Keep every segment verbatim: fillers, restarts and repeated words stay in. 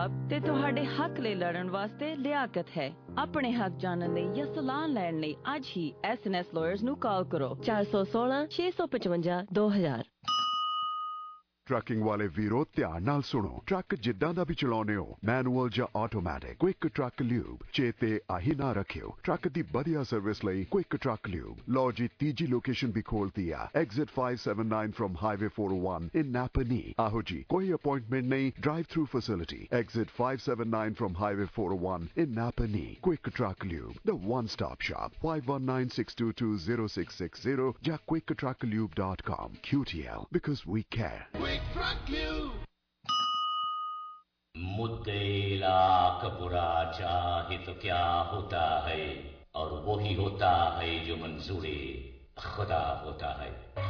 ਇਨਸਾਫ ਤੇ ਤੁਹਾਡੇ ਹੱਕ ਲਈ ਲੜਨ ਵਾਸਤੇ ਲਿਆਕਤ ਹੈ। ਆਪਣੇ ਹੱਕ ਜਾਣਨ ਲਈ ਜਾਂ ਸਲਾਹ ਲੈਣ ਲਈ ਅੱਜ ਹੀ ਐਸ ਐਨ ਐਸ Lawyers ਨੂੰ ਕਾਲ ਕਰੋ ਚਾਰ ਸੌ ਸੋਲਾਂ ਛੇ ਸੌ ਪਚਵੰਜਾ ਦੋ ਹਜ਼ਾਰ। ਟਰੱਕਿੰਗ ਵਾਲੇ ਵੀਰੋ ਧਿਆਨ ਨਾਲ ਸੁਣੋ। ਟਰੱਕ ਜਿੱਦਾਂ ਦਾ ਵੀ ਚਲਾਉਨੇ ਹੋ, ਮੈਨੂਅਲ ਜਾਂ ਆਟੋਮੈਟਿਕ, ਕੁਇਕ ਟਰੱਕ ਲਿਊਬ ਚੇਤੇ ਆਹੀ ਨਾ ਰੱਖਿਓ। ਟਰੱਕ ਦੀ ਵਧੀਆ ਸਰਵਿਸ ਲਈ ਕੁਇਕ ਟਰੱਕ ਲਿਊਬ। ਲਓ ਜੀ ਤੀਜੀ ਲੋਕੇਸ਼ਨ ਵੀ ਖੋਲਤੀ ਆ, exit five seventy-nine from highway four oh one in Napanee. ਆਹੋ ਜੀ, ਕੋਈ ਅਪਾਇੰਟਮੈਂਟ ਨਹੀਂ, drive through facility. Exit five seventy-nine from highway four oh one in Napanee. Quick truck lube, the one stop shop। five one nine six two two zero six six zero ਜਾਂ quick truck lube dot com। Q T L, because we care। मुद्दे लाख बुरा चाहे तो क्या होता है, और वो ही होता है जो मंजूरे खुदा होता है।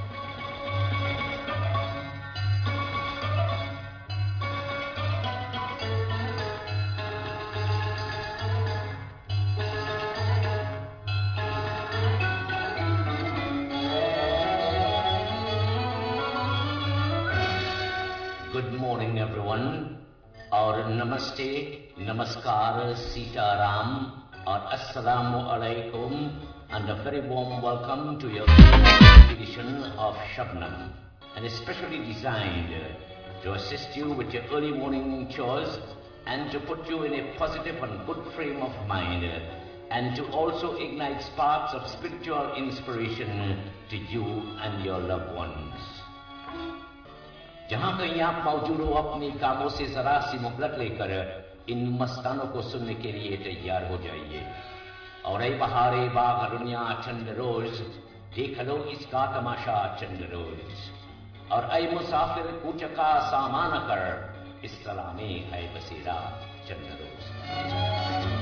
Good morning everyone, और नमस्ते, नमस्कार, सीताराम और अस्सलामु अलैकुम, and a very warm welcome to your edition of Shabnam, and especially designed to assist you with your early morning chores and to put you in a positive and good frame of mind, and to also ignite sparks of spiritual inspiration to you and your loved ones. जहां कहीं आप मौजूद हो, अपने कामों से जरा सी मुहलत लेकर इन मस्तानों को सुनने के लिए तैयार हो जाइए। और ऐ बहारे बाग दुनिया चंद रोज, देख लो इसका तमाशा चंद रोज। और ऐ मुसाफिर कूच का सामान कर, इस सलामे है बसेरा चंद रोज।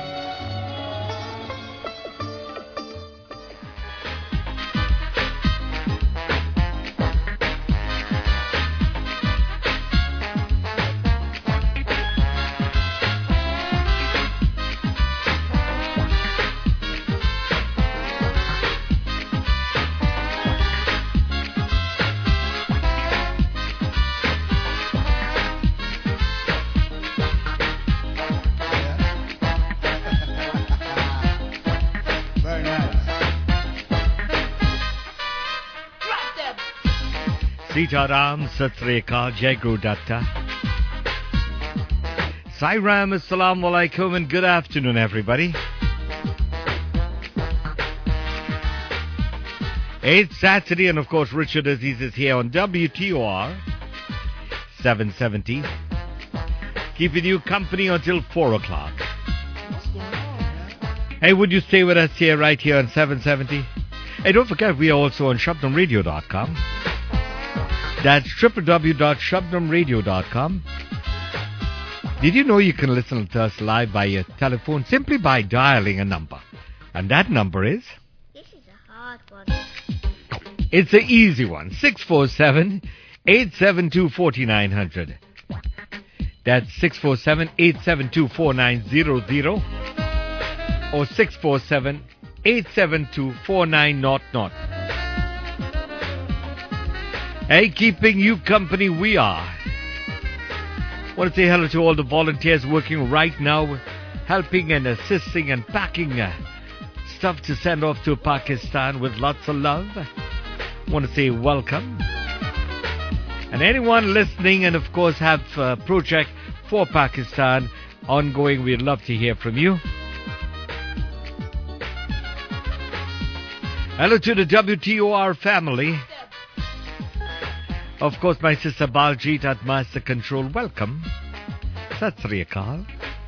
Sitaram, Sat Sri Akal, Jai Guru Datta. Sairam, Assalamu Alaikum, and good afternoon, everybody. It's Saturday, and of course, Richard Aziz is here on W T O R seven seventy, keeping you company until four o'clock. Hey, would you stay with us here, right here on seven seventy? Hey, don't forget, we are also on shabnam radio dot com. That's w w w dot shabnam radio dot com. Did you know you can listen to us live by your telephone simply by dialing a number? And that number is? This is a hard one. It's an easy one. six four seven, eight seven two, four nine zero zero. That's six four seven, eight seven two, four nine zero zero. Or six four seven, eight seven two, four nine zero zero. Hey, keeping you company we are. Want to say hello to all the volunteers working right now, helping and assisting and packing uh, stuff to send off to Pakistan with lots of love. Want to say welcome. And anyone listening and of course have a project for Pakistan ongoing, we'd love to hear from you. Hello to the W T O R family. Of course, my sister Baljit at Master Control. Welcome. Sat Sri Akal.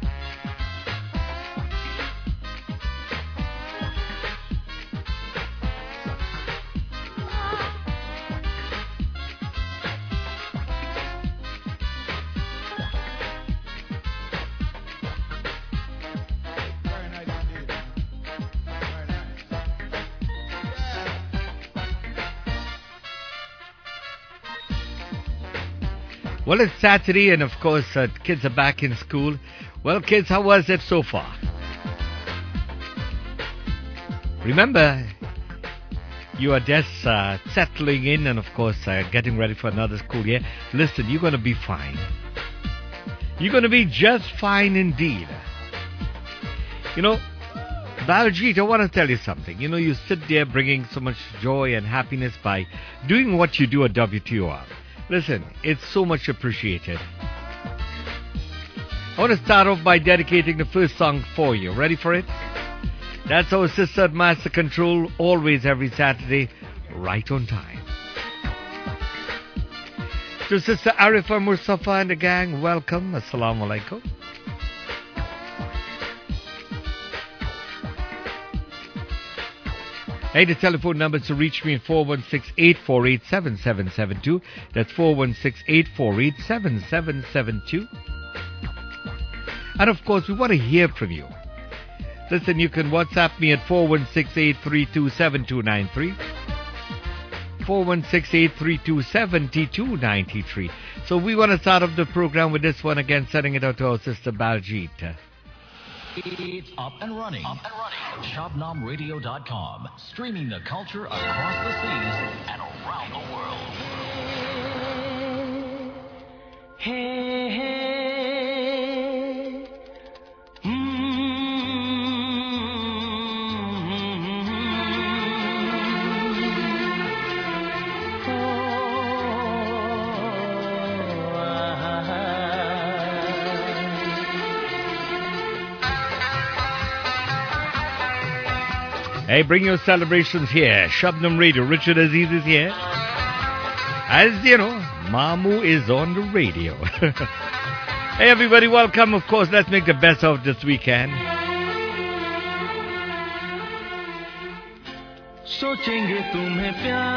Well, it's Saturday, and of course, uh, kids are back in school. Well, kids, how was it so far? Remember, you are just uh, settling in and, of course, uh, getting ready for another school year. Listen, you're going to be fine. you're going to be just fine indeed. You know, Baljit, I want to tell you something. You know, you sit there bringing so much joy and happiness by doing what you do at W T O R. Listen, it's so much appreciated. I want to start off by dedicating the first song for you. Ready for it? That's our sister at Master Control, always every Saturday, right on time. To Sister Arifa Mustafa and the gang, welcome. Assalamu alaikum. Hey, the telephone number to reach me in four one six, eight four eight, seven seven seven two. That's four one six, eight four eight, seven seven seven two. And of course, we want to hear from you. Listen, you can WhatsApp me at four one six, eight three two, seven two nine three. four one six, eight three two, seven two nine three. So we want to start off the program with this one again, sending it out to our sister Baljit. It's up and running. Up and running. Shabnam Radio dot com. Streaming the culture across the seas and around the world. Hey, hey. Hey, bring your celebrations here. Shabnam Radio. Richard Aziz is here. As you know, Mamu is on the radio. Hey, everybody, welcome. Of course, let's make the best of this weekend. सोचेंगे तुम्हें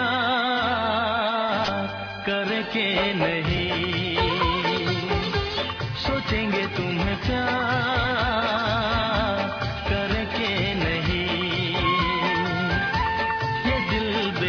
प्यार करके नहीं, सोचेंगे तुम्हें प्यार करके नहीं, ये दिल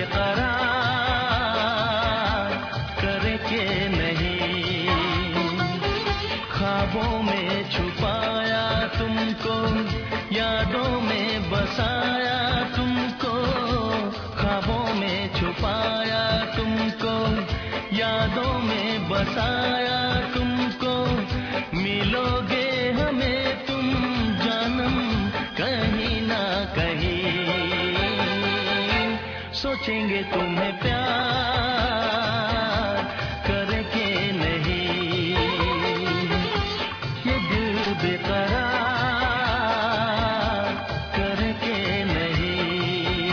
बेकरार करके नहीं, ख्वाबों में छुपाया तुमको, यादों में बसाया तुमको, ख्वाबों में छुपाया तुमको, यादों में बसाया तुमको, मिलोगे हमें तुम जानम कहीं ना कहीं, सोचेंगे तुम्हें प्यार करके नहीं, ये दिल बेकरार करके नहीं.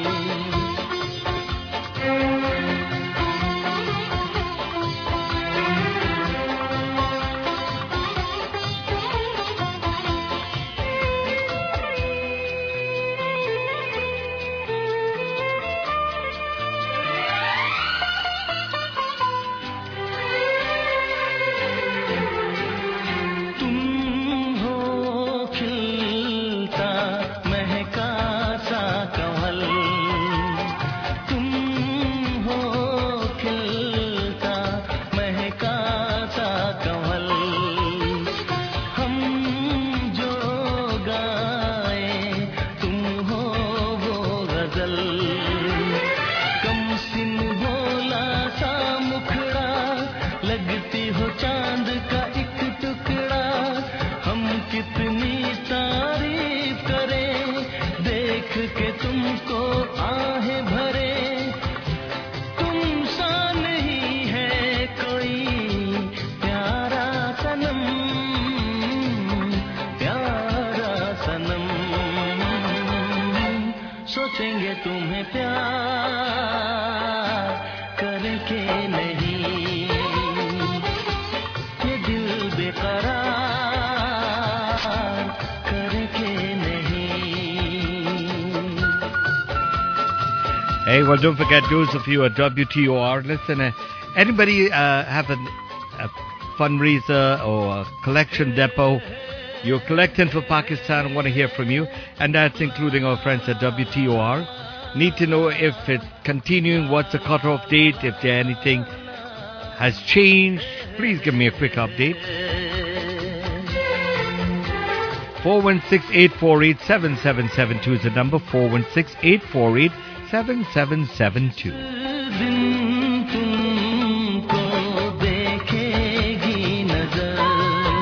तुम हो खिलता महका सा कमल, तुम हो खिलता महका सा कमल, हम जो गाए तुम हो वो गजल, कम सिन भोला सा मुखड़ा, लगती हो चांद का एक टुकड़ा, हम कितनी तारीफ करें देख के तुमको आहें भरे, तुम सा नहीं है कोई प्यारा सनम, प्यारा सनम, सोचेंगे तुम्हें प्यार करके नहीं, ये दिल बेकरार करके नहीं. Hey, well, don't forget those of you at W T O R. Listen, uh, anybody uh, have an, a fundraiser or a collection depot? You're collecting for Pakistan. I want to hear from you. And that's including our friends at W T O R. Need to know if it's continuing, what's the cutoff date, if there anything has changed. Please give me a quick update. four one six, eight four eight, seven seven seven two is the number. four one six, eight four eight, seven seven seven two. दिन तुमको देखेगी नजर,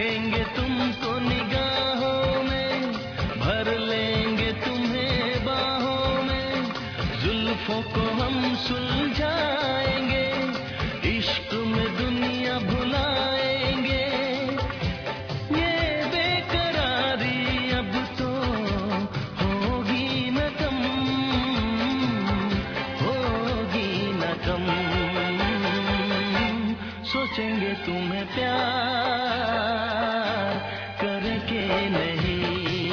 रखेंगे तुमको निगाहों में, भर लेंगे तुम्हें बाहों में, जुल्फों को हम सुलझाएंगे, इश्क में दुनिया भुलाएंगे, ये बेकरारी अब तो होगी न कम, होगी न कम, सोचेंगे तुम्हें प्यार करके नहीं,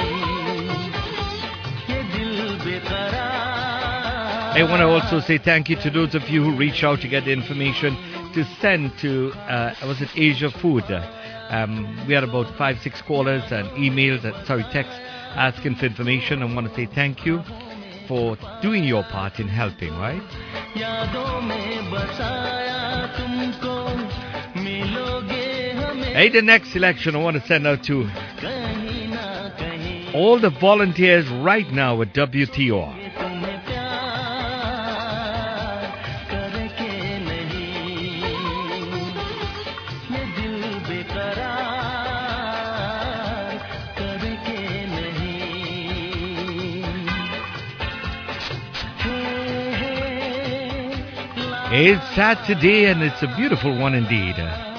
ये दिल बेकरार. I want to also say thank you to those of you who reach out to get the information to send to, uh, was it Asia Food? Um, we had about five, six callers and emails, uh, sorry, texts asking for information. I want to say thank you for doing your part in helping, right? Hey, the next selection I want to send out to all the volunteers right now at W T O R. It's Saturday and it's a beautiful one indeed.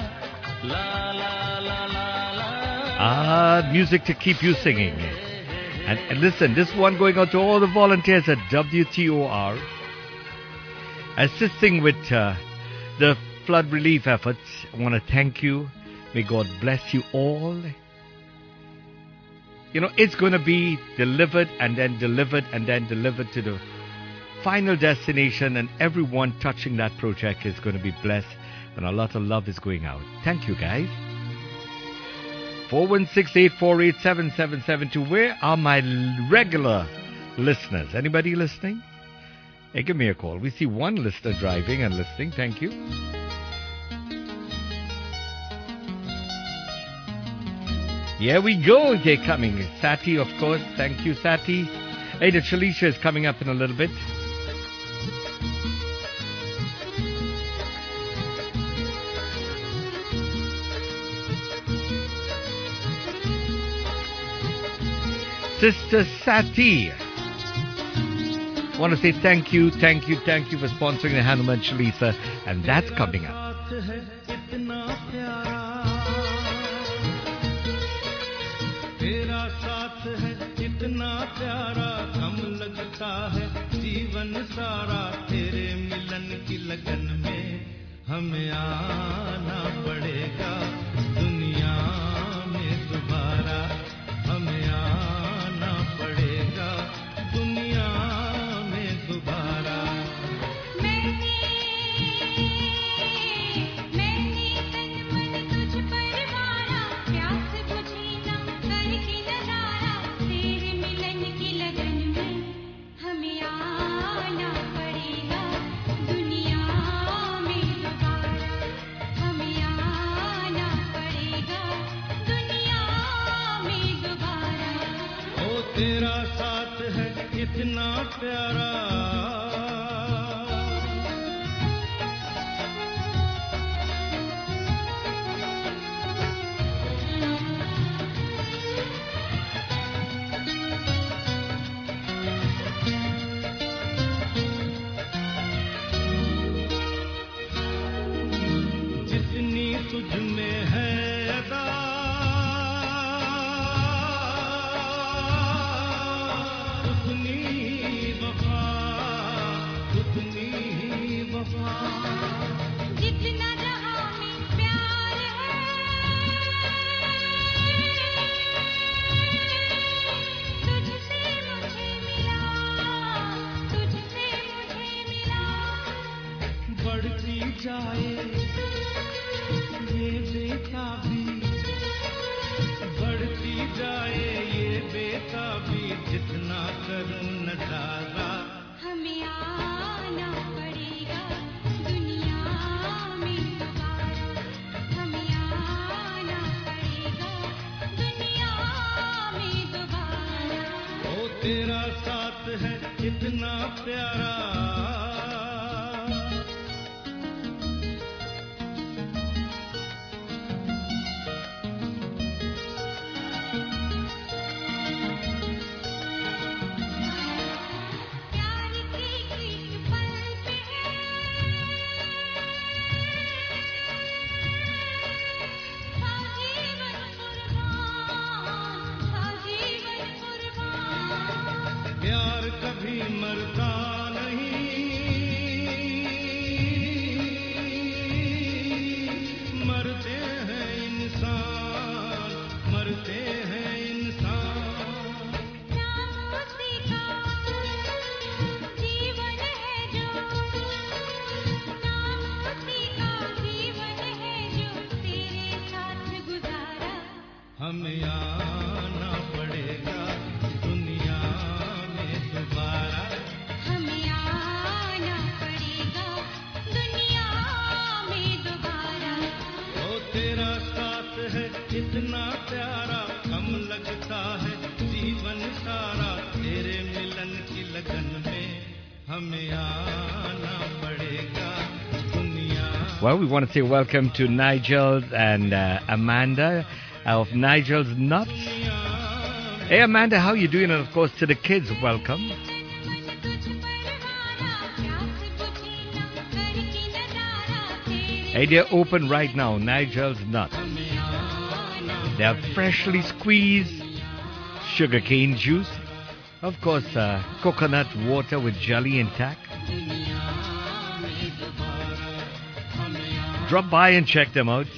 Ah, music to keep you singing. And, and listen, this one going out to all the volunteers at W T O R, assisting with uh, the flood relief efforts. I want to thank you. May God bless you all. You know, it's going to be delivered and then delivered and then delivered to the final destination, and everyone touching that project is going to be blessed, and a lot of love is going out. Thank you, guys. four one six, eight four eight, seven seven seven two. Where are my regular listeners? Anybody listening? Hey, give me a call. We see one listener driving and listening. Thank you. Here we go. They're coming. Sati, of course. Thank you, Sati. Hey, the Shalisha is coming up in a little bit. Sister Sati, want to say thank you, thank you, thank you for sponsoring the Hanuman Chalisa, and that's coming up. तेरा साथ है इतना प्यारा जितनी तुझ में है अदा जितना जहां में प्यार है तुझसे मुझे मिला तुझसे मुझे मिला बढ़ती जाए ये बेताबी बढ़ती जाए ये बेताबी जितना करूं नजारा हमें आना पड़ेगा तेरा साथ है इतना प्यारा प्यार कभी मरता मरते हैं इंसान मरते हैं इंसान नाम उसी का जीवन है जो नाम उसी का जीवन है जो तेरे साथ गुजारा हमें आना पड़ेगा दुनिया में दोबारा हमें आना पड़ेगा दुनिया में दोबारा ओ तेरा साथ है इतना प्यारा कम लगता है जीवन सारा तेरे मिलन की लगन में हमें आना पड़ेगा दुनिया. Well, we want to say welcome to Nigel and uh, Amanda of Nigel's Nuts. Hey Amanda, how are you doing? And of course to the kids, welcome. Hey, they're open right now, Nigel's Nuts. They have freshly squeezed sugarcane juice. Of course, uh, coconut water with jelly intact. Drop by and check them out.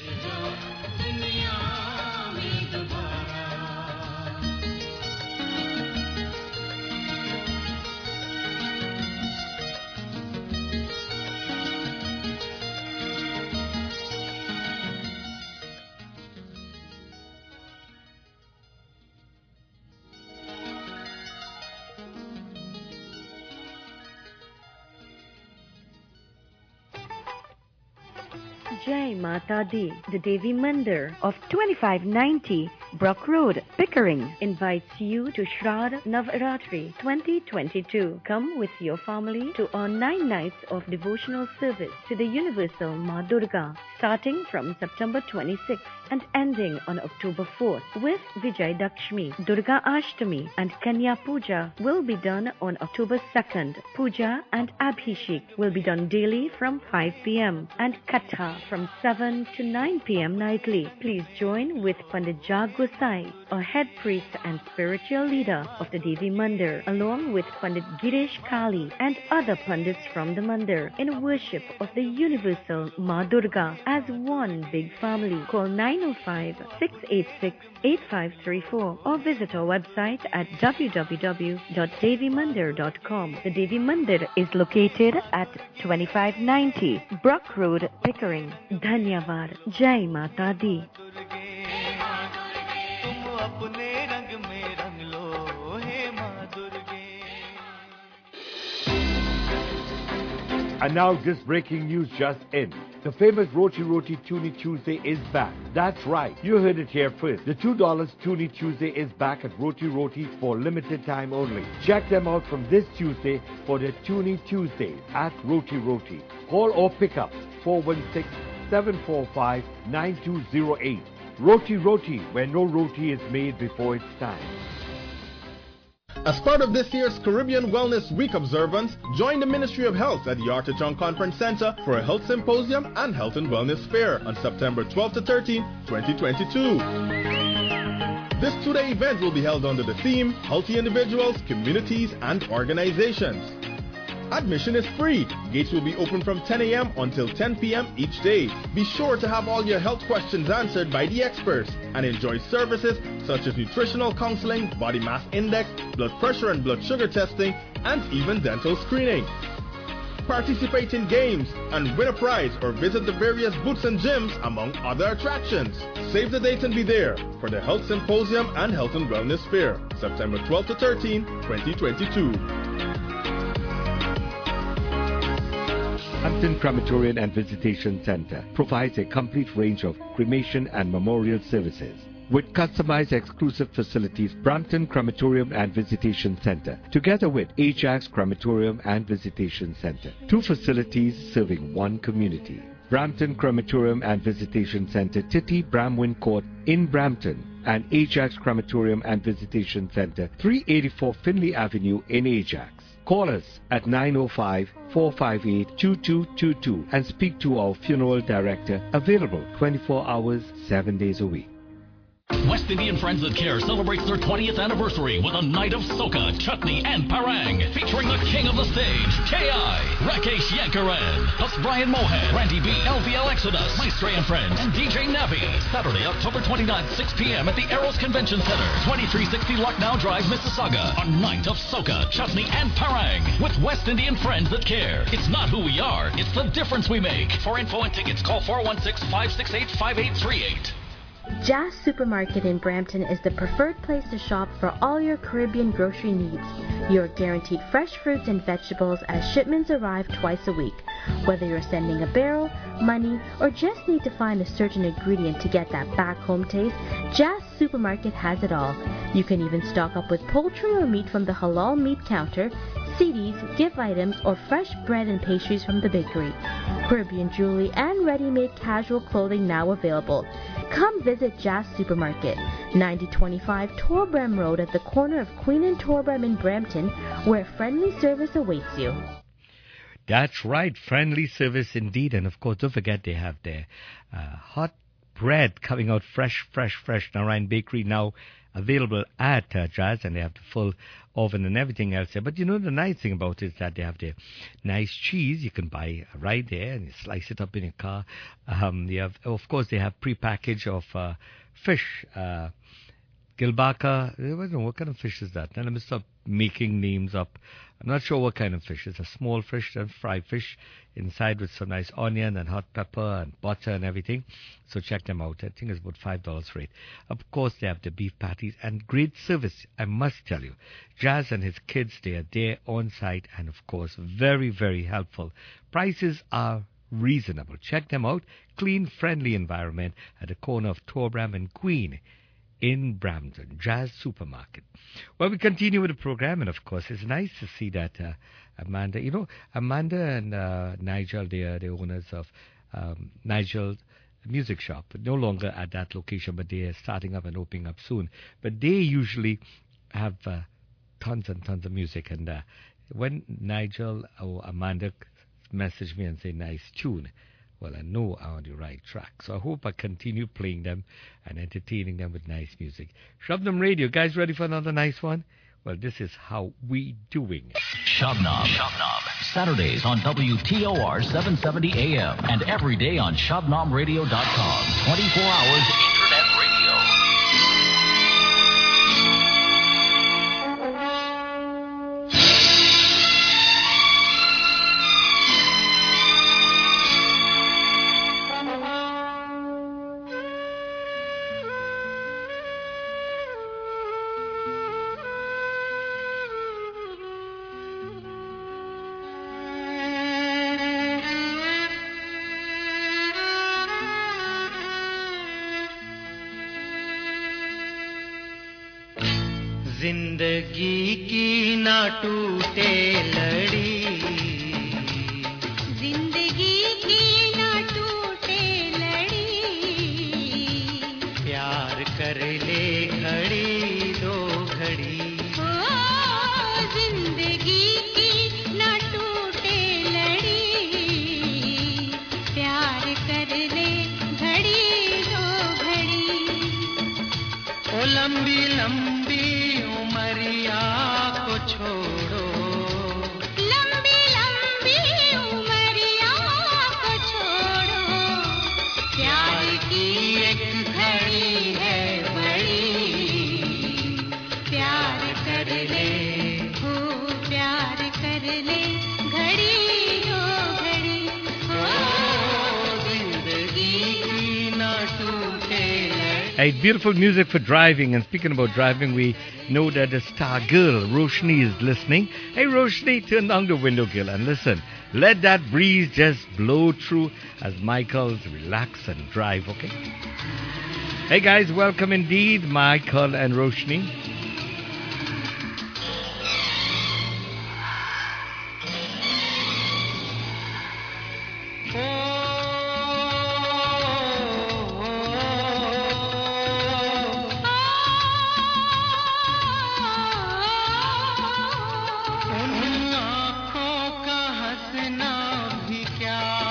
Jai Mata Di, the Devi Mandir of twenty-five ninety Brock Road, Pickering, invites you to Shraddha Navaratri twenty twenty-two. Come with your family to earn nine nights of devotional service to the Universal Ma Durga, starting from September twenty-sixth and ending on October fourth, with Vijay Dakshmi. Durga Ashtami and Kanya Puja will be done on October second. Puja and Abhishek will be done daily from five p.m. and Katha from seven to nine p.m. nightly. Please join with Pandit Jag Gosai, a head priest and spiritual leader of the Devi Mandir, along with Pandit Girish Kali and other Pandits from the Mandir, in worship of the Universal Ma Durga as one big family. Call nine oh five, six eight six, eight five three four or visit our website at w w w dot devi mandir dot com. The Devi Mandir is located at twenty-five ninety Brock Road, Pickering. Dhanyavad. Jai Mata Di. And now this breaking news just in. The famous Roti Roti Toonie Tuesday is back. That's right, you heard it here first. The two dollar Toonie Tuesday is back at Roti Roti for limited time only. Check them out from this Tuesday for the Toonie Tuesdays at Roti Roti. Call or pick up four one six, seven four five, nine two zero eight. Roti Roti, where no roti is made before its time. As part of this year's Caribbean Wellness Week observance, join the Ministry of Health at the Artichon Conference Center for a health symposium and health and wellness fair on September twelfth to thirteenth, twenty twenty-two. This two-day event will be held under the theme, Healthy Individuals, Communities, and Organizations. Admission is free. Gates will be open from ten a.m. until ten p.m. each day. Be sure to have all your health questions answered by the experts and enjoy services such as nutritional counseling, body mass index, blood pressure and blood sugar testing, and even dental screening. Participate in games and win a prize or visit the various booths and gyms among other attractions. Save the date and be there for the Health Symposium and Health and Wellness Fair, September twelfth to thirteenth, twenty twenty-two. Brampton Crematorium and Visitation Center provides a complete range of cremation and memorial services. With customized exclusive facilities, Brampton Crematorium and Visitation Center, together with Ajax Crematorium and Visitation Center, two facilities serving one community. Brampton Crematorium and Visitation Center, Titty Bramwin Court in Brampton, and Ajax Crematorium and Visitation Center, three eighty-four Finley Avenue in Ajax. Call us at nine oh five, four five eight, two two two two and speak to our funeral director, available twenty-four hours, seven days a week. West Indian Friends That Care celebrates their twentieth anniversary with a night of soca, chutney, and parang, featuring the king of the stage, K I, Rakesh Yankaran, plus Brian Mohan, Randy B, L V L Exodus, Maestro and Friends, and D J Navi. Saturday, October twenty-ninth, six p.m. at the Eros Convention Center, twenty-three sixty Lucknow Drive, Mississauga. A night of soca, chutney, and parang with West Indian Friends That Care. It's not who we are, it's the difference we make. For info and tickets, call four one six, five six eight, five eight three eight. Jazz Supermarket in Brampton is the preferred place to shop for all your Caribbean grocery needs. You're guaranteed fresh fruits and vegetables as shipments arrive twice a week. Whether you're sending a barrel, money, or just need to find a certain ingredient to get that back home taste, Jazz Supermarket has it all. You can even stock up with poultry or meat from the halal meat counter, C Ds, gift items, or fresh bread and pastries from the bakery. Caribbean jewelry and ready-made casual clothing now available. Come visit Jazz Supermarket, ninety twenty-five Torbram Road at the corner of Queen and Torbram in Brampton, where friendly service awaits you. That's right, friendly service indeed. And of course, don't forget they have their uh, hot bread coming out fresh, fresh, fresh. Narayan Bakery now available at uh, Jazz, and they have the full oven and everything else there. But you know, the nice thing about it is that they have the nice cheese you can buy right there, and you slice it up in your car. Um, they have, of course, they have pre-packaged of uh, fish. Uh, Gilbaka, I don't know, what kind of fish is that? Now let me stop making names up. I'm not sure what kind of fish. It's a small fish, and fried fish inside with some nice onion and hot pepper and butter and everything. So check them out. I think it's about five dollars rate. Of course, they have the beef patties and great service, I must tell you. Jazz and his kids, they are there on site, and of course, very, very helpful. Prices are reasonable. Check them out. Clean, friendly environment at the corner of Torbram and Queen in Brampton, Jazz Supermarket. Well, we continue with the program, and of course, it's nice to see that uh, Amanda, you know, Amanda and uh, Nigel, they are the owners of um, Nigel's Music Shop, no longer at that location, but they are starting up and opening up soon. But they usually have uh, tons and tons of music, and uh, when Nigel or Amanda message me and say, nice tune, well, I know I'm on the right track. So I hope I continue playing them and entertaining them with nice music. Shabnam Radio, guys ready for another nice one? Well, this is how we doing. Shabnam. Shabnam. Saturdays on W T O R seven seventy A M and every day on shabnam radio dot com. twenty-four hours internet radio. जिंदगी की ना टूटे लड़ी, जिंदगी की ना टूटे लड़ी, प्यार कर ले घड़ी दो घड़ी, ओ जिंदगी की ना टूटे लड़ी, प्यार कर ले घड़ी दो घड़ी, ओ लंबी लंबी उमरिया को छोड़ो, लंबी लंबी उमरिया को छोड़ो, प्यार की एक घड़ी है बड़ी, प्यार कर ले, हो प्यार कर ले घड़ी दो घड़ी, हो जिंदगी की ना टूटे। Hey, beautiful music for driving. And speaking about driving, we know that the star girl, Roshni, is listening. Hey, Roshni, turn down the window, girl, and listen. Let that breeze just blow through as Michael's relax and drive, okay? Hey, guys, welcome indeed, Michael and Roshni.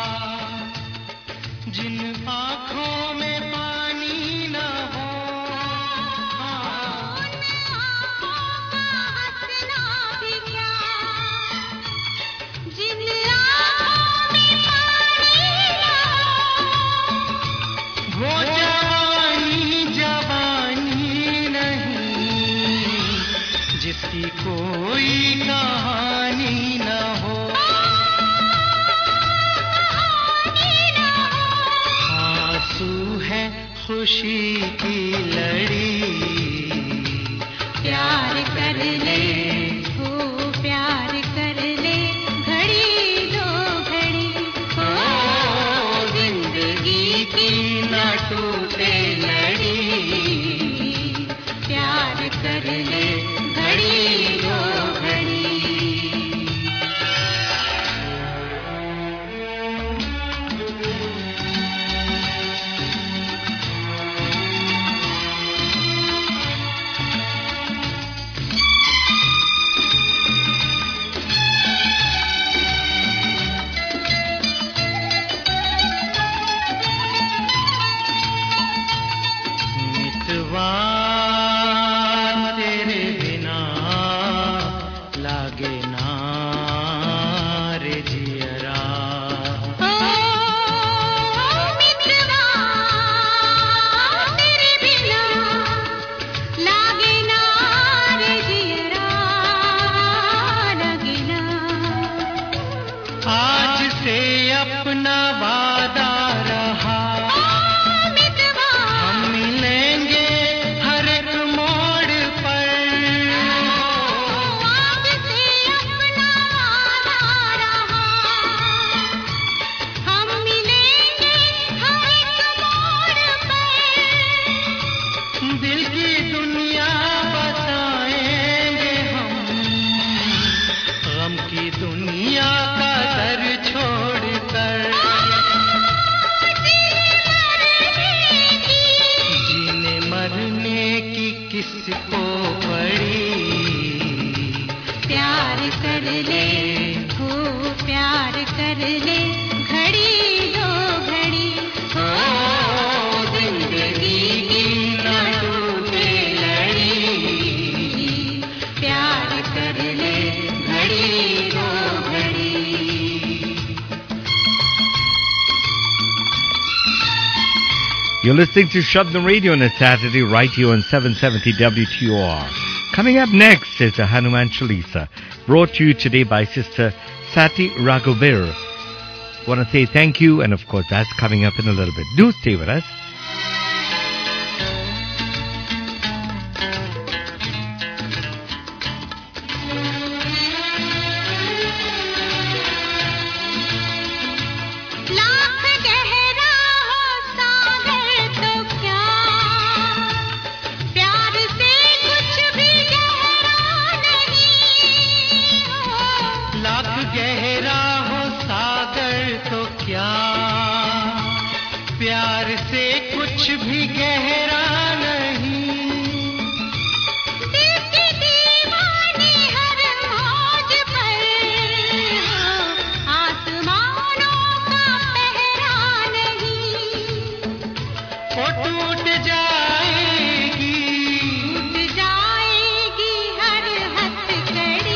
जिन आँखों में पानी न हो, की लड़ी प्यार कर ले हो प्यार कर ले घड़ी दो घड़ी ओ जिंदगी की न टूटे लड़ी प्यार कर ले घड़ी दो घड़ी मितवा तेरे बिना लागे ना रे जियरा ओ मितवा तेरे बिना लागे ना रे जियरा लागे ना आज से अपना वादा रहा मितवा हम मिलेंगे हर एक मोड़ पर आज से अपना वादा रहा हम मिलेंगे हर एक मोड़ पर दिल की दुनिया बताएंगे हम गम की दुनिया का दर छोड़कर जीने मरने की किसको पड़ी प्यार कर ले हो प्यार कर ले घड़ी दो घड़ी ओ जिंदगी की न टूटे लड़ी प्यार कर ले घड़ी दो घड़ी You're listening to Shabdam Radio on a Saturday right here on seven seventy W T O R. Coming up next is a Hanuman Chalisa, brought to you today by Sister Sati Raghuveer. Want to say thank you, and of course that's coming up in a little bit. Do stay with us. Lakh गहरा हो सागर तो क्या प्यार से कुछ भी गहरा नहीं हो लाख गहरा हो सागर तो क्या प्यार से कुछ भी गहरा नहीं दिल की दीवानी हर मौज पर हो आसमानों का पहरा नहीं वो टूट जाएगी टूट जाएगी हर हथकड़ी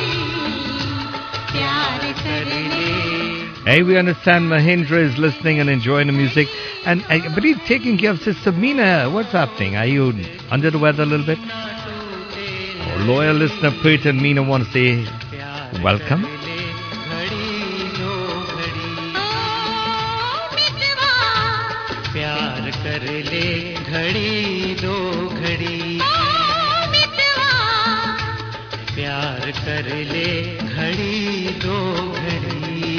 प्यार कर ले Hey, we understand Mahindra is listening and enjoying the music. And I believe taking care of Sister Meena. What's happening? Are you under the weather a little bit? Our loyal listener, Prit and Meena, want to say welcome. प्यार कर ले घड़ी दो घड़ी प्यार कर ले घड़ी दो घड़ी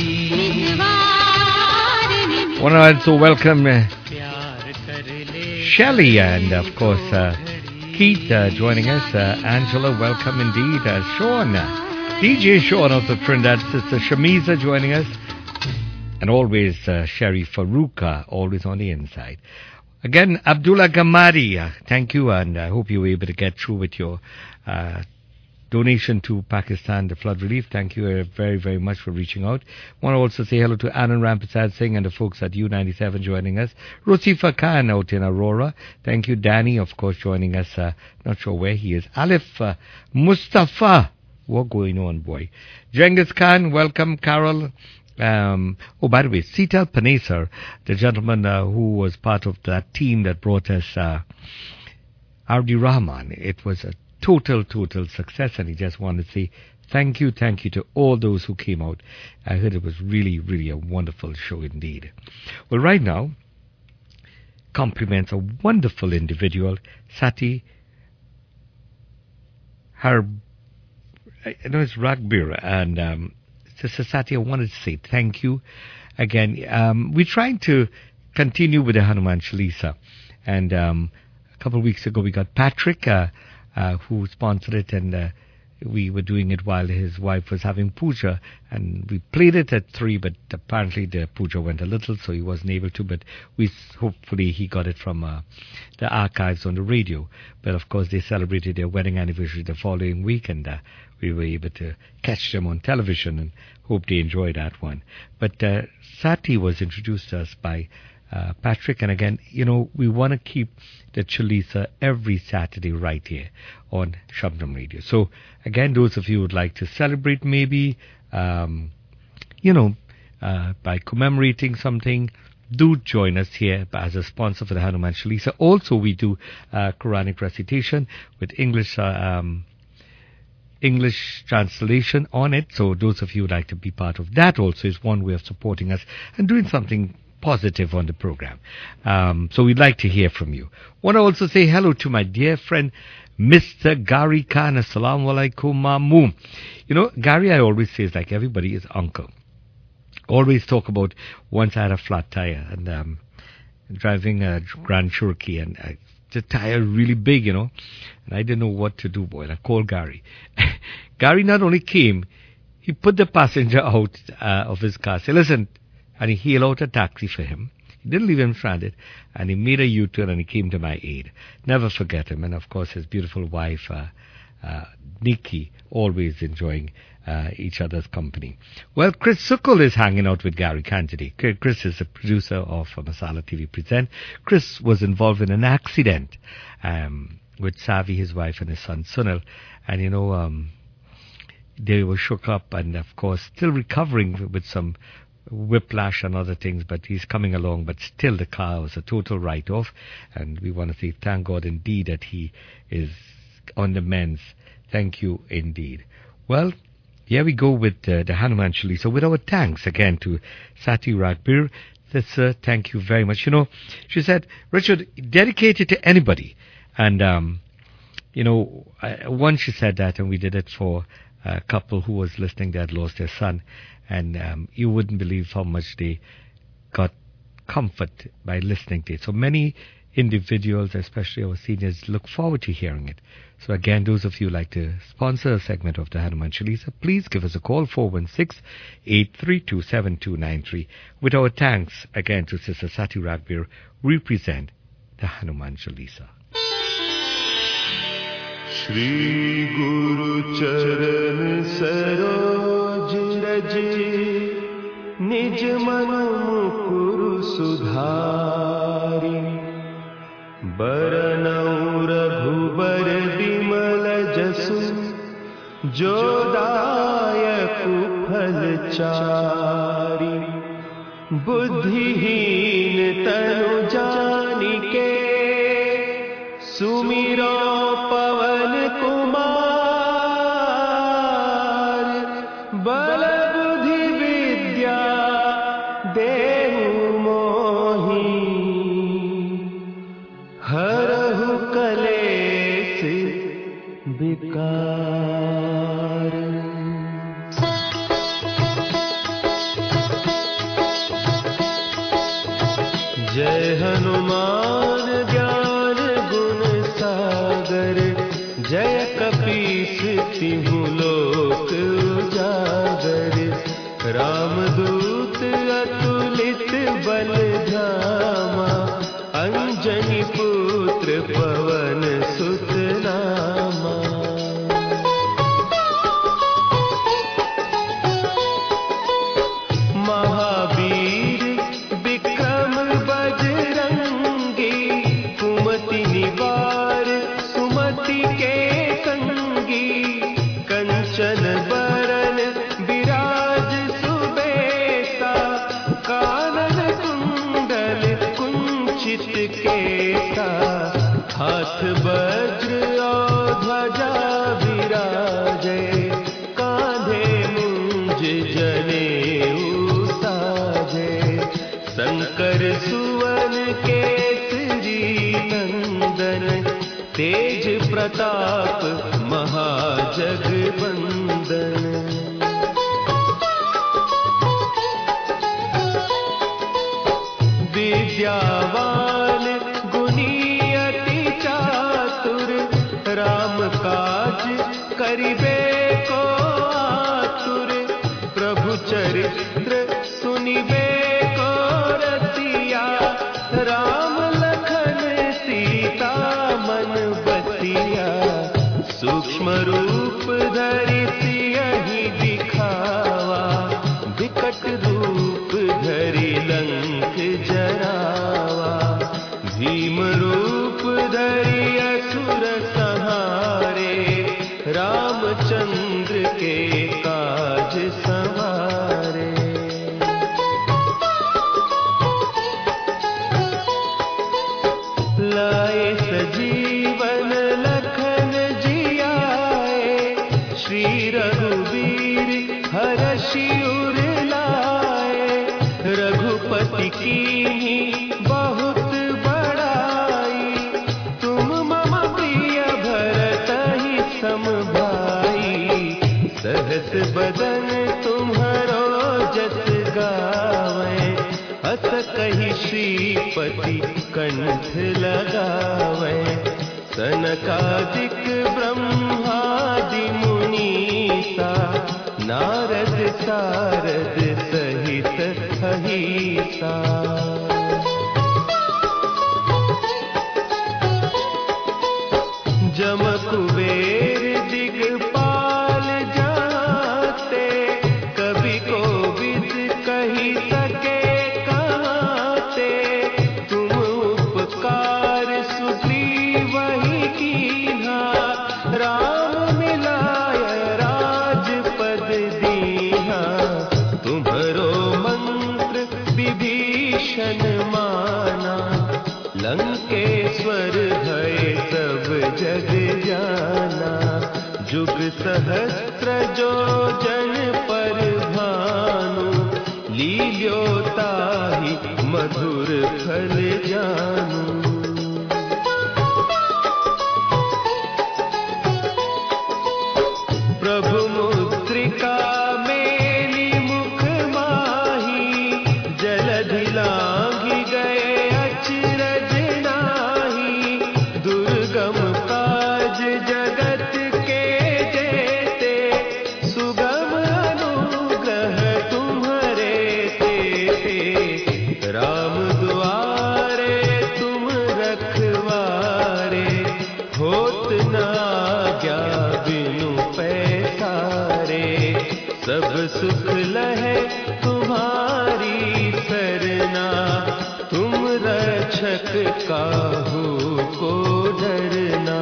Want to also welcome uh, Shelley and, of course, uh, Keith uh, joining us. Uh, Angela, welcome indeed. Uh, Sean, uh, D J Sean out of Trinidad. Sister Shamiza joining us. And always uh, Sherry Faruqa, always on the inside. Again, Abdullah Gamari, uh, thank you, and I hope you were able to get through with your uh, donation to Pakistan, the flood relief. Thank you very, very much for reaching out. Want to also say hello to Anand Ramprasad Singh and the folks at U ninety-seven joining us. Rusifa Khan out in Aurora. Thank you. Danny, of course, joining us. Uh, not sure where he is. Alif uh, Mustafa. What going on, boy? Genghis Khan, welcome. Carol. Um, oh, by the way, Sital Panesar, the gentleman uh, who was part of that team that brought us uh, R D Rahman. It was a total, total success, and he just wanted to say thank you, thank you to all those who came out. I heard it was really, really a wonderful show indeed. Well, right now, compliments a wonderful individual, Sati Har. I know it's Ragbir, and um, Sister Sati, I wanted to say thank you again. Um, we're trying to continue with the Hanuman Chalisa, and um, a couple of weeks ago we got Patrick, uh, uh, who sponsored it, and uh, we were doing it while his wife was having puja, and we played it at three, but apparently the puja went a little, so he wasn't able to, but we hopefully he got it from uh, the archives on the radio. But of course they celebrated their wedding anniversary the following week, and uh, we were able to catch them on television, and hope they enjoyed that one. But uh, Sati was introduced to us by uh, Patrick, and again, you know, we want to keep the Chalisa every Saturday right here on Shabnam Radio. So again, those of you who would like to celebrate maybe, um, you know, uh, by commemorating something, do join us here as a sponsor for the Hanuman Chalisa. Also, we do uh, Quranic recitation with English uh, um, English translation on it. So those of you who would like to be part of that also is one way of supporting us and doing something positive on the program. Um, so we'd like to hear from you. Want to also say hello to my dear friend, Mister Gary Khan. Assalamu alaikum, Mamu. You know, Gary, I always say, is like everybody is uncle. Always talk about, once I had a flat tire, and um, driving a Grand Cherokee, and uh, the tire really big, you know, and I didn't know what to do, boy, and I called Gary. Gary not only came, he put the passenger out uh, of his car, said, listen, and he hailed out a taxi for him. He didn't leave him stranded, and he made a U-turn, and he came to my aid. Never forget him, and of course his beautiful wife, uh, uh, Nikki, always enjoying uh, each other's company. Well, Chris Sukul is hanging out with Gary Khan today. Chris is the producer of uh, Masala T V Present. Chris was involved in an accident um, with Savi, his wife, and his son Sunil, and you know, um, they were shook up, and of course still recovering with some whiplash and other things, but he's coming along. But still, the car was a total write-off, and we want to say thank God indeed that he is on the mends. Thank you indeed. Well, here we go with uh, the Hanuman Chalisa, with our thanks again to Sati Ragbir. That's, uh, thank you very much. You know, she said, Richard, dedicate it to anybody. And, um, you know, I, once she said that, and we did it for a couple who was listening that had lost their son. And um, you wouldn't believe how much they got comfort by listening to it. So many individuals, especially our seniors, look forward to hearing it. So again, those of you who like to sponsor a segment of the Hanuman Chalisa, please give us a call, four one six, eight three two, seven two nine three. With our thanks again to Sister Sati Ragbir, we present the Hanuman Chalisa. Shri Guru Charan Saroj Raj Nij Manu Mukuru Sudhari Baranau Raghubar Bimal Jasu Jodayaku Phal Chari Buddhihin Tanu Janike Sumiro रामदूत अतुलित बल धामा अंजनी पुत्र पवन सुत नामा महावीर विक्रम बजरंगी कुमति निवार सुमति के संगी कंचन बरन विराज सुबेसा कानन कुंडल कुंचित केसा हाथ वज्र और ध्वजा विराजे कांधे मुंज जनेऊ साजे शंकर सुवन केसरी तेज प्रताप महाजगबंदन। विद्यावान गुणी अति चातुर, राम काज करिबे को आतुर। प्रभु चरित्र सुनिबे को रसिया, राम लखन सीता मन बसिया। सूक्ष्म रूप धरि सियहि दिखावा, विकट रूप धरि लंक जरावा। भीम रूप धरि असुर संहारे, रामचंद्र के काज संवारे। लाए सजीवन लखन जियाए, श्री रघुवीर हरषि उर लाए। रघुपति कीन्ही बहुत बड़ाई, तुम मम प्रिय भरतहि सम भाई। सहस बदन तुम्हरो जस गावे, अस कहि श्रीपति कंठ लगावे। सनकादिक ब्रह्मादि मुनीसा, नारद सारद सहित अहिसा। जम कुबेर दिगपाल जाते, कवि कोविद कहि सके कहते। तुम उपकार सुग्रीवहि कीन्हा, राम मिलाय राजपद दीन्हा। तुम्हरो मंत्र विभीषण माना, लंकेश्वर भय सब जग जाना। जुग सहस्त्र जो जन पर भानु, लील्यो ताहि मधुर फल जानू। प्रभु मुद्रिका मेली मुख माही, जलधि लांघि गए अचरज नाही। दुर्गम काज जगत के जेते, सुगम अनुग्रह तुम्हरे तेते। राम दुआरे तुम रखवारे, होत न आज्ञा बिनु पैसारे। सब सुख लहे तुम्हारी सरना, तुम रक्षक काहू को डरना।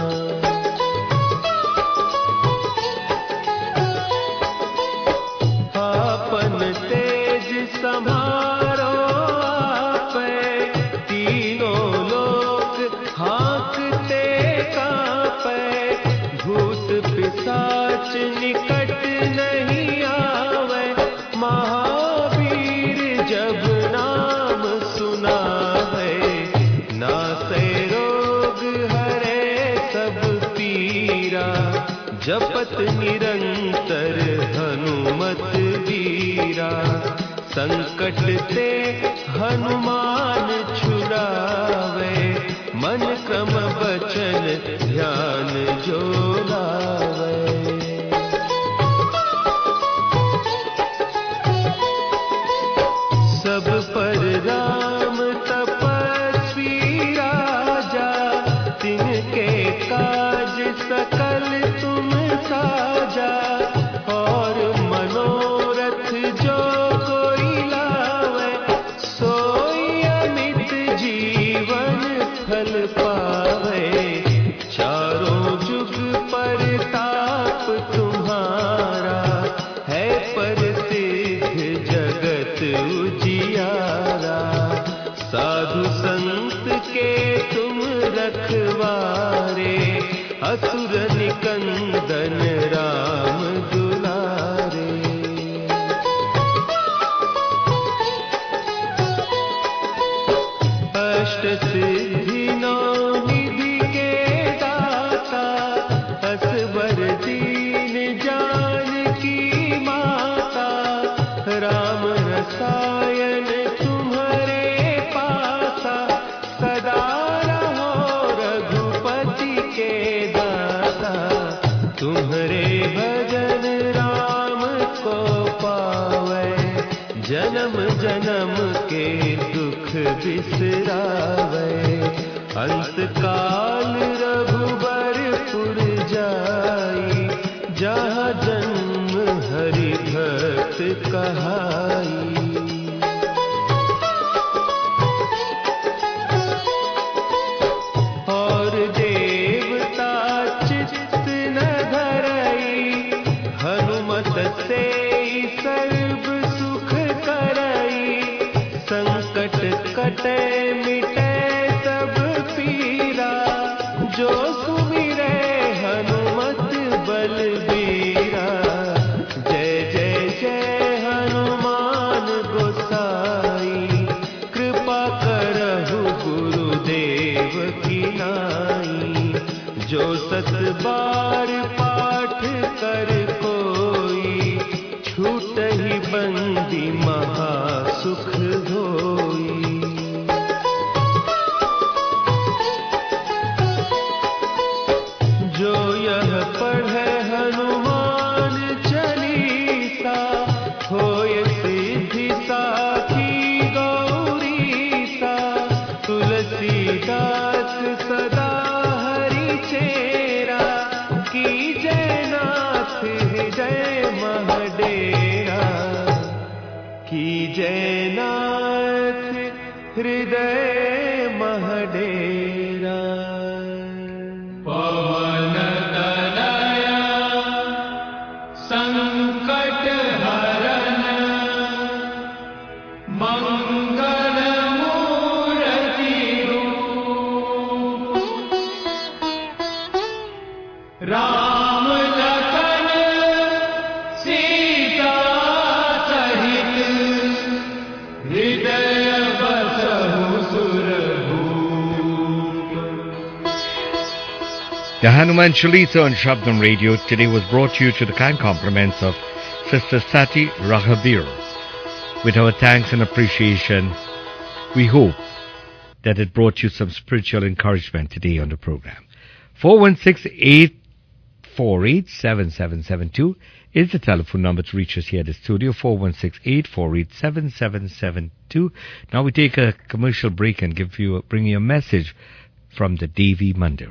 आपन तेज समारो आपै, तीनों लोक हाँकते कांपै। भूत पिशाच निकट नहीं आवे, महावीर जब नाम सुनावे। नासै रोग हरे सब पीरा, जपत निरंतर हनुमत वीरा। संकट ते हनुमान छुड़ावे, मन क्रम बचन ध्यान जो लावे। सब पर राम तपस्वी राजा, तिनके काज सकल तुम साजा। और मनोरथ जो कोई लावे, सोई अमित जीवन फल पावे। चारों जुग परताप तुम्हारा, है प्रसिद्ध जगत उजियारा। साधु संत के तुम रखवारे, असुर निकंदन राम दुलारे। अष्ट सिद्धि नौ निधि के बिसरावे अंत काल रघुबरपुर जाई जहाँ जन्म हरि भक्त कहाई और देवता चित्त न धरई हनुमत से सर्व सुख करई संकट कटे मिटे सब पीरा जो सुमिरे हनुमत बलबीरा जय जय जय हनुमान गोसाई कृपा करहु गुरुदेव की नाई जो सत बार पाठ कर कोई छूट ही बंदी महा सुख होई जो यह पढ़े हनुमान चालीसा होय सिद्धि साखी गौरीसा तुलसीदास सदा हरि चेरा की जय नाथ हृदय महडेरा की जय नाथ हृदय महडेरा पवन तनया संकट हरन मंगल मूर्ति रूप राम लखन सीता सहित हृदय बसहु सुरभूप The Hanuman Chalisa on Shabdam Radio today was brought to you to the kind compliments of Sister Sati Raghavir. With our thanks and appreciation, we hope that it brought you some spiritual encouragement today on the program. four one six, eight four eight, seven seven seven two is the telephone number to reach us here at the studio, four one six, eight four eight, seven seven seven two. Now we take a commercial break and give you, bring you a message from the Devi Mandir.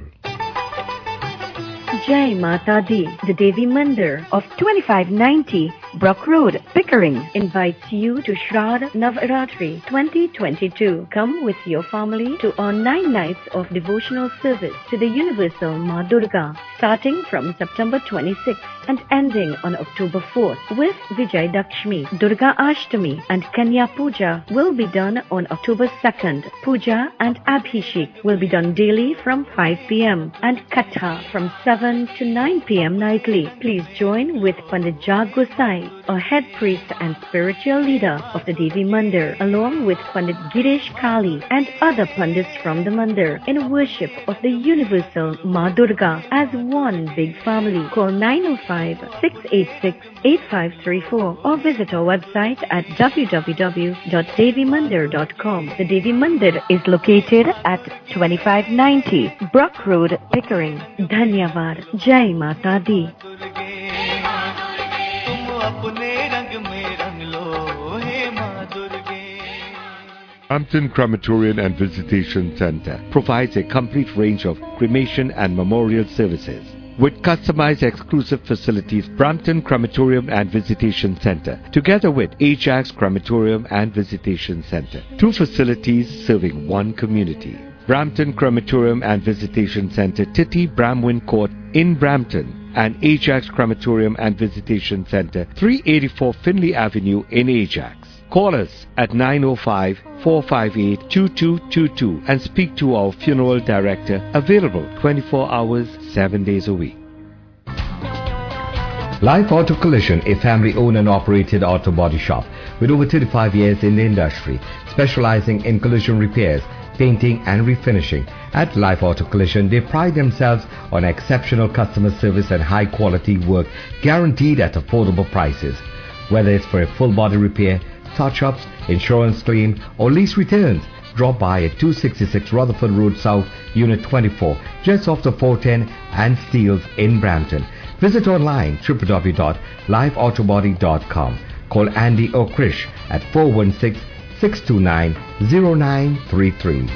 Jai Mata Di, the Devi Mandir of twenty-five ninety Brock Road, Pickering, invites you to Shraddha Navaratri twenty twenty-two. Come with your family to earn nine nights of devotional service to the Universal Ma Durga, starting from September twenty-sixth and ending on October fourth, with Vijay Dakshmi. Durga Ashtami and Kanya Puja will be done on October second. Puja and Abhishek will be done daily from five p.m. and Katha from seven to nine p.m. nightly. Please join with Pandit Jag Gosai, a head priest and spiritual leader of the Devi Mandir, along with Pandit Girish Kali and other Pandits from the Mandir, in worship of the Universal Ma Durga as one big family. Call nine oh five, six eight six, eight five three four or visit our website at w w w dot devi mandir dot com. The Devi Mandir is located at twenty-five ninety Brock Road, Pickering. Dhanyavad. Jai Mata Di. Brampton Crematorium and Visitation Center provides a complete range of cremation and memorial services. With customized exclusive facilities, Brampton Crematorium and Visitation Center, together with Ajax Crematorium and Visitation Center, two facilities serving one community. Brampton Crematorium and Visitation Center, Titty Bramwin Court in Brampton, and Ajax Crematorium and Visitation Center, three eighty-four Finley Avenue in Ajax. Call us at nine oh five, four five eight, two two two two and speak to our funeral director, available twenty-four hours, seven days a week. Life Auto Collision, a family-owned and operated auto body shop with over thirty-five years in the industry, specializing in collision repairs, painting and refinishing. At Life Auto Collision, they pride themselves on exceptional customer service and high quality work guaranteed at affordable prices. Whether it's for a full body repair, touch-ups, insurance claim or lease returns, drop by at two sixty-six Rutherford Road South, Unit twenty-four, just off the four ten and Steeles in Brampton. Visit online w w w dot life autobody dot com. Call Andy or Krish at four one six, six two nine, zero nine three three.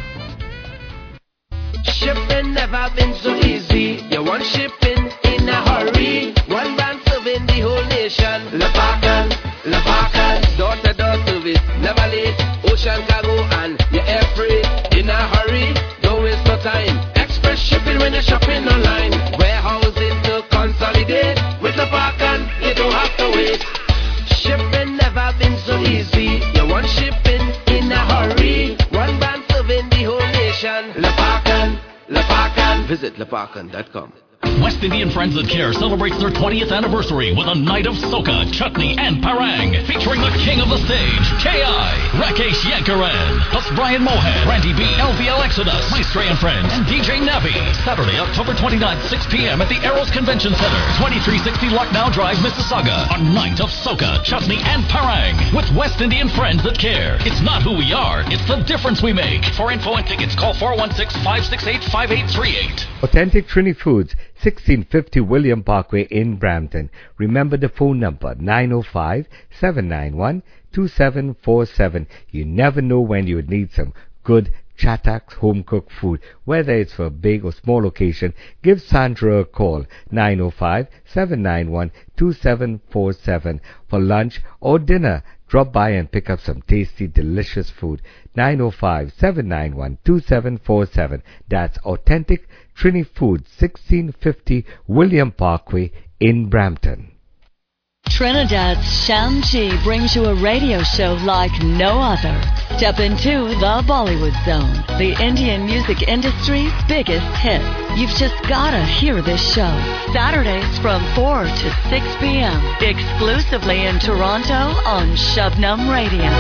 Shipping never been so easy. You want shipping in a hurry. One brand serving the whole nation. Lepakan, Lepakan, door to door service, never late. Ocean cargo and your air freight in a hurry. Don't waste no time. Express shipping when you're shopping online. Warehousing to consolidate. With Lepakan, you don't have to wait. Shipping never been so easy. You want shipping in a hurry. One brand serving the whole nation. Lepakan, Lepakan. Visit lepakan dot com. West Indian Friends That Care celebrates their twentieth anniversary with a night of soca, chutney, and parang, featuring the king of the stage, K I, Rakesh Yankaran, plus Brian Mohan, Randy B, L V L Exodus, Maestro and Friends, and D J Navi. Saturday, October twenty-ninth, six p.m. at the Eros Convention Center, twenty-three sixty Lucknow Drive, Mississauga. A night of soca, chutney, and parang with West Indian Friends That Care. It's not who we are, it's the difference we make. For info and tickets, call four one six, five six eight, five eight three eight. Authentic Trini Foods, sixteen fifty William Parkway in Brampton. Remember the phone number nine oh five, seven nine one, two seven four seven. You never know when you would need some good Chataks home-cooked food. Whether it's for a big or small occasion, give Sandra a call, nine oh five, seven nine one, two seven four seven. For lunch or dinner, drop by and pick up some tasty, delicious food. nine oh five, seven nine one, two seven four seven. That's Authentic Trini Foods, sixteen fifty William Parkway in Brampton. Trinidad's Shamji brings you a radio show like no other. Step into the Bollywood Zone, the Indian music industry's biggest hits. You've just gotta hear this show. Saturdays from four to six p.m. exclusively in Toronto on Shabnam Radio.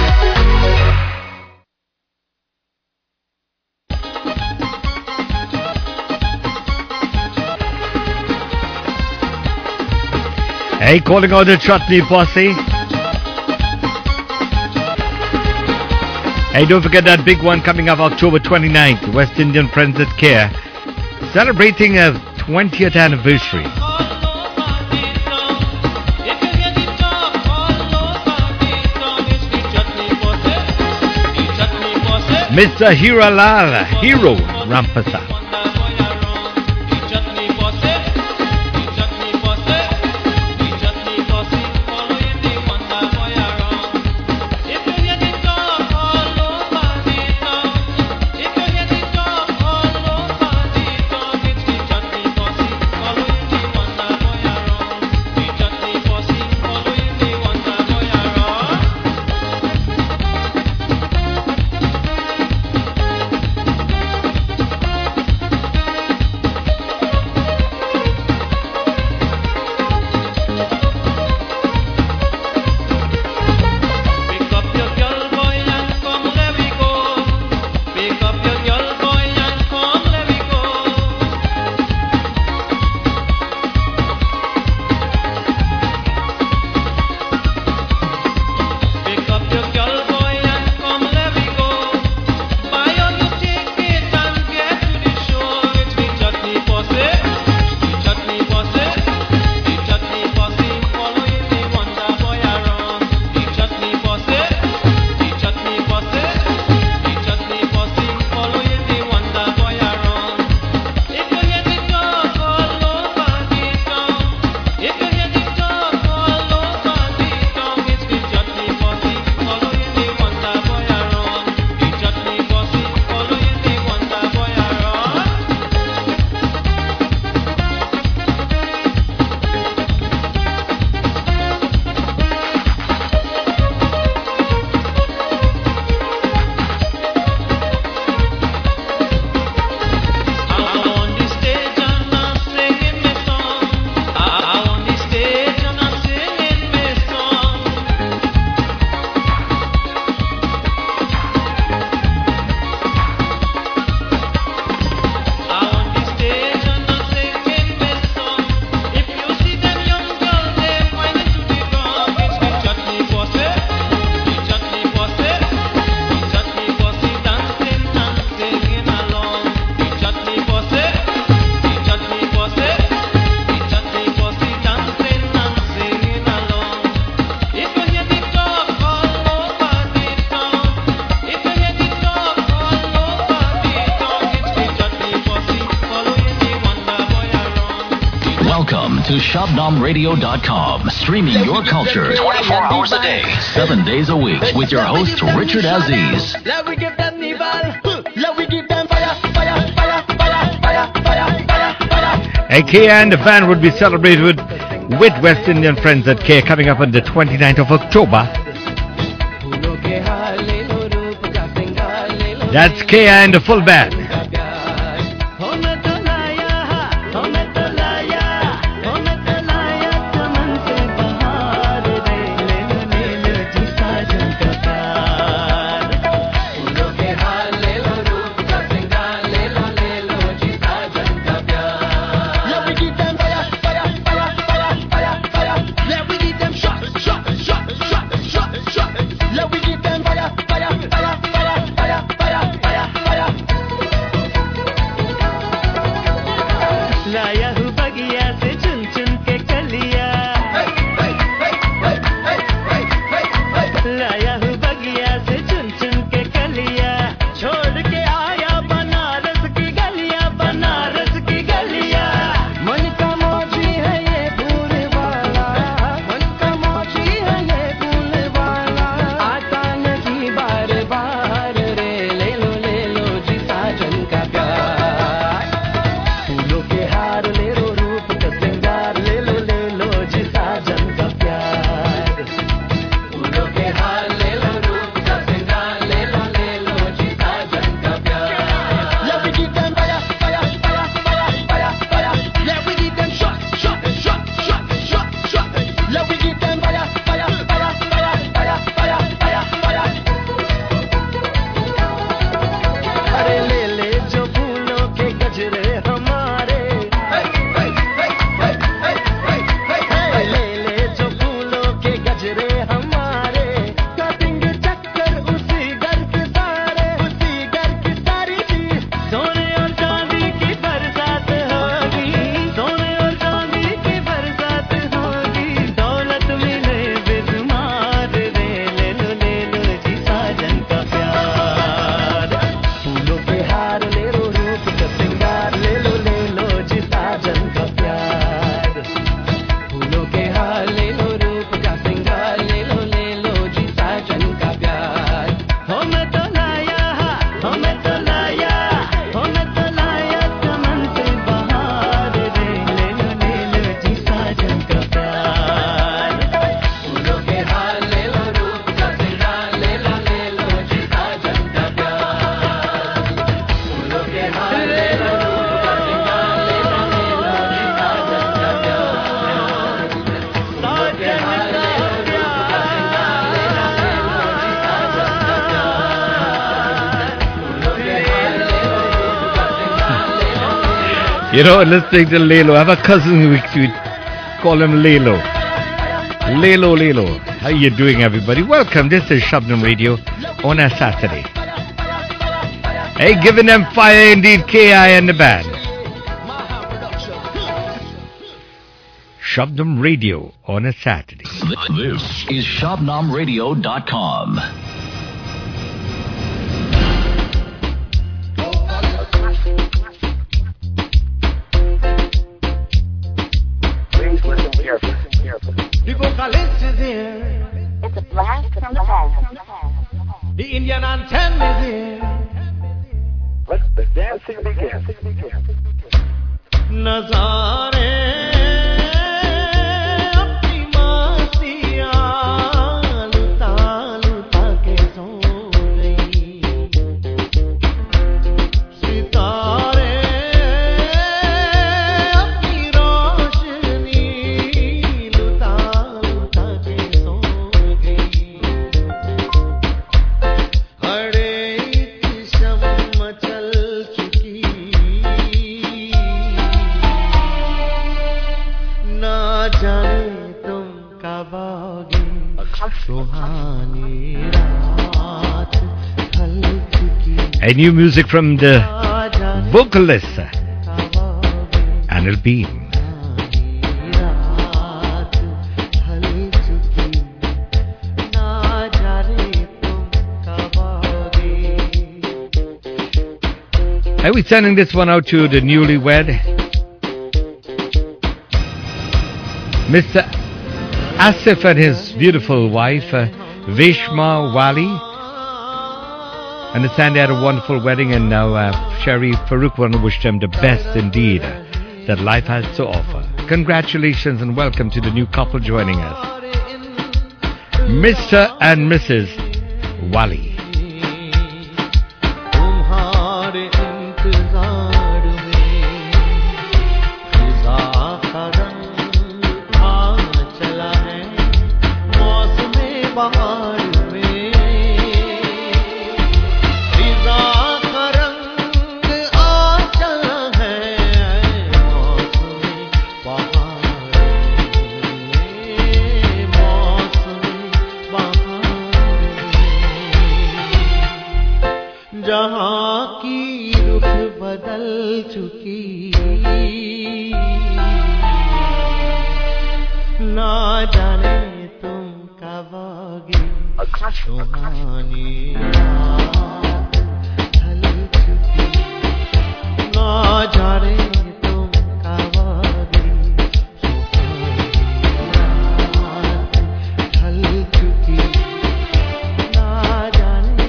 Hey, calling out the chutney posse. Hey, don't forget that big one coming up October twenty-ninth, West Indian Friends That Care, celebrating a twentieth anniversary. Mister Hiralal, Hero Rampasa. to shabnam radio dot com, streaming your culture twenty-four hours a day, seven days a week, with your host Richard Aziz. Let we give them Nival. Let we give them fire, fire, fire, fire, fire, fire, fire, fire. A K and the band would be celebrated with, with West Indian Friends at K coming up on the twenty-ninth of October. That's K and the full band. You know, listening to Lelo. I have a cousin, we, we call him Lelo. Lelo, Lelo. How you doing, everybody? Welcome. This is Shabnam Radio on a Saturday. Hey, giving them fire indeed, K I and the band. Shabnam Radio on a Saturday. This is shabnam radio dot com. The vocalist is here. It's a blast from the past. The Indian anthem is here. Let the dancing begin. Nazare A new music from the vocalist Anil Beam. Are we sending this one out to the newlywed? Mister Asif and his beautiful wife, uh, Vishma Wali. Understand they had a wonderful wedding, and now uh, Sherry Farouk want to wish them the best indeed uh, that life has to offer. Congratulations and welcome to the new couple joining us, Mister and Missus Wali. जहाँ की रुख बदल चुकी ना जाने तुम कब आओगे सुहानी रात ढल चुकी ना जाने तुम कब आओगे सुहानी रात ढल चुकी ना जाने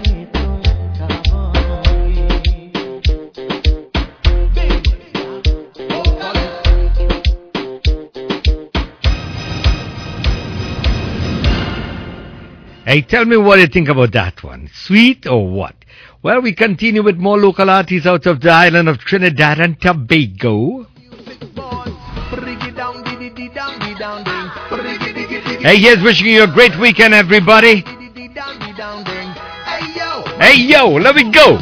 Hey, tell me what you think about that one. Sweet or what? Well, we continue with more local artists out of the island of Trinidad and Tobago. Hey, here's wishing you a great weekend, everybody. Hey, yo, let me go.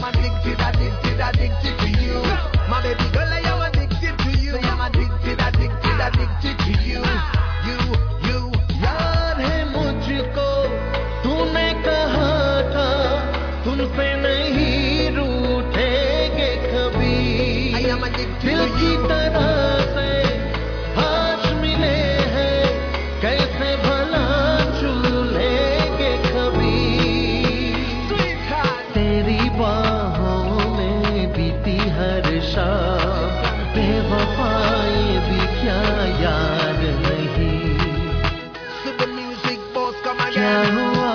दिल की तरह से हाथ मिले हैं कैसे भला छू लेंगे कभी तेरी बाहों में बीती हर शाम बेवफाई भी क्या याद नहीं क्या हुआ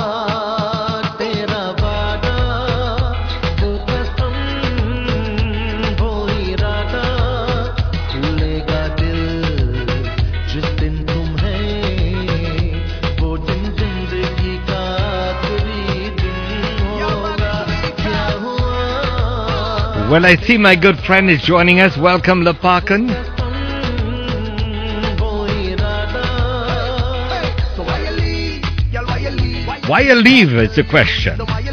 Well, I see my good friend is joining us. Welcome, Lapakan. Why you leave is the question.